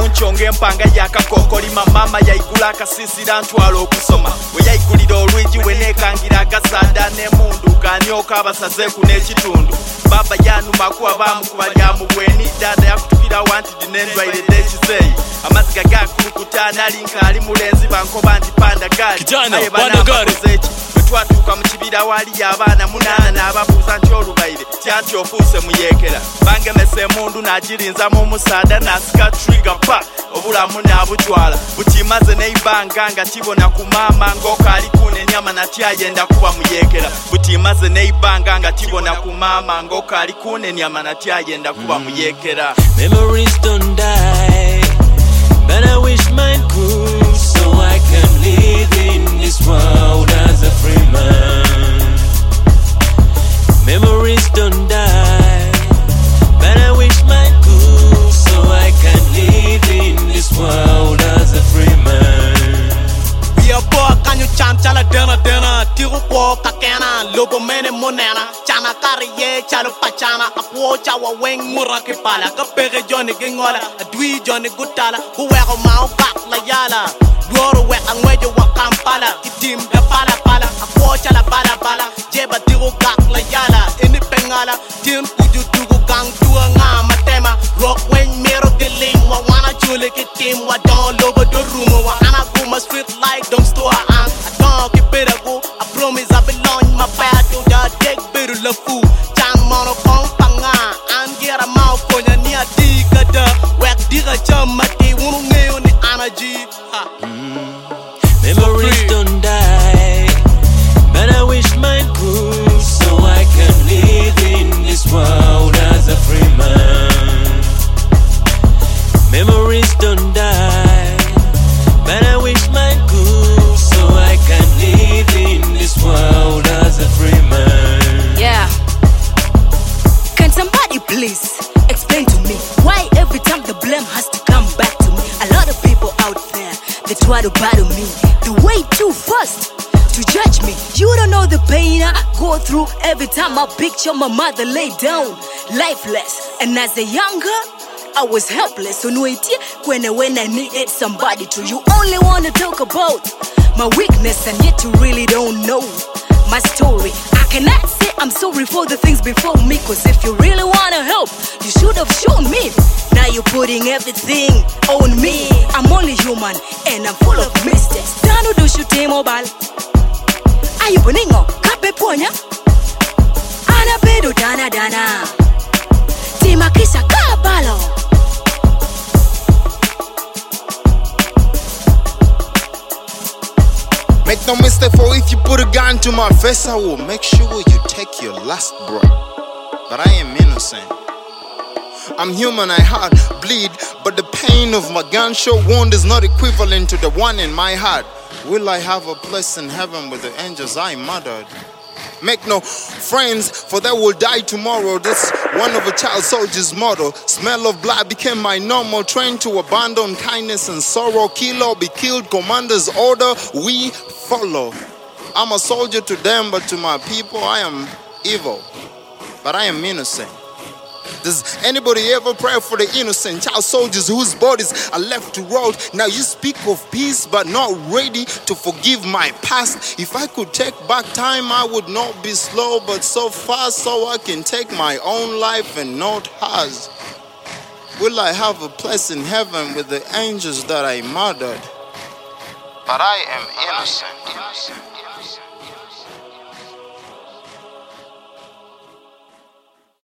munchonga empanga yakakokolima mama yaigula akasisira ntwala okusoma we yaigulira olwigi we nekangira agasada n'emundu ganyoka abasazeeku n'ekitundu baba yanumaku abamukuba lya mubweni dada yakutukira wanti dinendwaire dekizeyi amaziga gakulukuta nali nkaali mulenzi bankoba nti panda gali aye banamakozeeki twatuuka mu kibira wali abaana munaana n'ababuuza nti olubaire tyanti ofuuse muyeekera bangemesa emundu n'agirinza mu musaada n'asika trigger pa obulamu n'abutwala bukimaze n'eibanga nga kibona ku maama ng'okaali kuuna ennyama nati ayenda kuba muyeekera bukimaze n'eibanga nga kibona ku maama ng'okaali kuuna ennyama nati ayenda kuba muyeekera. Memories don't die, but I wish mine could, so I can live in this world as a free man. Memories don't die, but I wish mine could, so I can live in this world as a free man. We are poor, can you chant chala dena tiru po kakena logo mene monena chana kariye chalo pachana akwo chawa weng muraki pala kapege Johnny gingola adwi Johnny gutala huweko mau kak la yala duoro we angwejo wa Kampala itim da pala akwo chala pala jeba tiru kak la yala ini pengala tin uju tugu gang tua nga matema rock when mero dilim wa wana chule kitim wa don logo do rumo wa ana guma street like don't store I don't keep it a go I promise I belong my path to the deck better love food chan mono kong panga and get a mouth for ya ni adiga da wek diga chamati wunu ngeo ni energy Memories don't die, but I wish mine could, so I can live in this world as a free man. Memories don't die, but I wish mine could, so I can live in this world as a free man. Yeah. Can somebody please explain to me why every time the blame has to come back to me? A lot of people out there, they try to battle me. They way too fast to judge me. You don't know the pain I go through every time I picture my mother lay down, lifeless. And as a young girl, I was helpless. So when I needed somebody to. You only want to talk about my weakness, and yet you really don't know my story. I cannot say I'm sorry for the things before me, cause if you really want to help, you should have shown me. Now you're putting everything on me. I'm only human and I'm full of mistakes. Dano do shute mobile. Ayuboningo kape ponya. Ana pedo dana Tima kisa kabalo. Make no mistake, for if you put a gun to my face, I will make sure you take your last breath. But I am innocent. I'm human, I heart bleed, but the pain of my gunshot wound is not equivalent to the one in my heart. Will I have a place in heaven with the angels I murdered? Make no friends, for they will die tomorrow. That's one of a child soldier's motto. Smell of blood became my normal. Trained to abandon kindness and sorrow. Kill or be killed, commander's order, we follow. I'm a soldier to them, but to my people I am evil. But I am innocent. Does anybody ever pray for the innocent child soldiers whose bodies are left to rot? Now you speak of peace but not ready to forgive my past. If I could take back time, I would not be slow but so fast, so I can take my own life and not hers. Will I have a place in heaven with the angels that I murdered? But I am innocent.